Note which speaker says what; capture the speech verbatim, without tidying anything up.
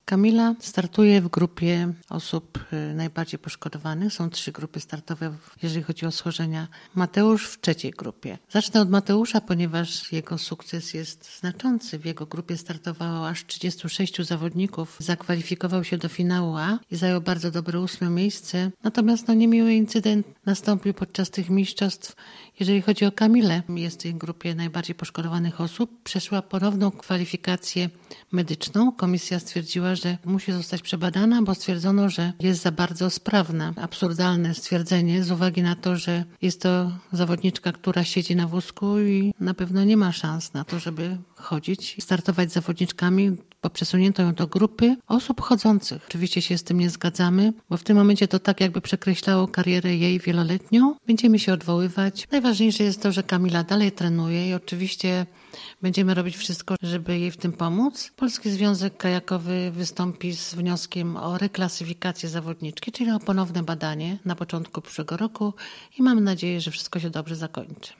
Speaker 1: Kamila startuje w grupie osób najbardziej poszkodowanych. Są trzy grupy startowe, jeżeli chodzi o schorzenia. Mateusz w trzeciej grupie. Zacznę od Mateusza, ponieważ jego sukces jest znaczący. W jego grupie startowało aż trzydziestu sześciu zawodników. Zakwalifikował się do finału A i zajął bardzo dobre ósme miejsce. Natomiast no, niemiły incydent nastąpił podczas tych mistrzostw. Jeżeli chodzi o Kamilę, jest w tej grupie najbardziej poszkodowanych osób. Przeszła ponowną kwalifikację medyczną. Komisja stwierdziła, że musi zostać przebadana, bo stwierdzono, że jest za bardzo sprawna. Absurdalne stwierdzenie z uwagi na to, że jest to zawodniczka, która siedzi na wózku i na pewno nie ma szans na to, żeby chodzić i startować z zawodniczkami, bo przesunięto ją do grupy osób chodzących. Oczywiście się z tym nie zgadzamy, bo w tym momencie to tak jakby przekreślało karierę jej wieloletnią. Będziemy się odwoływać. Najważniejsze jest to, że Kamila dalej trenuje i oczywiście będziemy robić wszystko, żeby jej w tym pomóc. Polski Związek Kajakowy wystąpi z wnioskiem o reklasyfikację zawodniczki, czyli o ponowne badanie na początku przyszłego roku i mam nadzieję, że wszystko się dobrze zakończy.